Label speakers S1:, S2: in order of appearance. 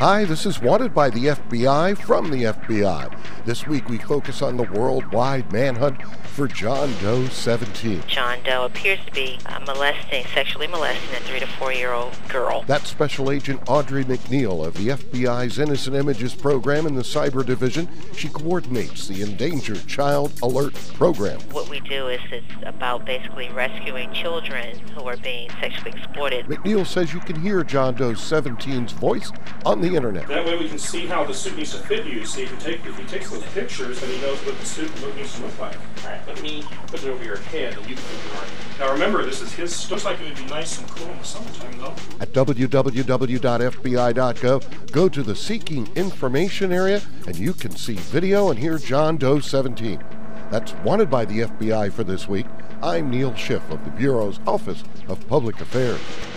S1: Hi, this is Wanted by the FBI from the FBI. This week we focus on the worldwide manhunt for John Doe 17.
S2: John Doe appears to be sexually molesting a 3 to 4-year-old girl.
S1: That's Special Agent Audrey McNeil of the FBI's Innocent Images program in the Cyber Division. She coordinates the Endangered Child Alert program.
S2: What we do is it's about basically rescuing children who are being sexually exploited.
S1: McNeil says you can hear John Doe 17's voice on the internet.
S3: That way we can see how the suit needs to fit you. See, if he takes those pictures, then he knows what the suit needs to look like. All right, let me put it over your head and you can put it on. Now remember, this is his. Looks like it would be nice and cool in the summertime, though.
S1: At www.fbi.gov, go to the Seeking Information area, and you can see video and hear John Doe 17. That's Wanted by the FBI for this week. I'm Neil Schiff of the Bureau's Office of Public Affairs.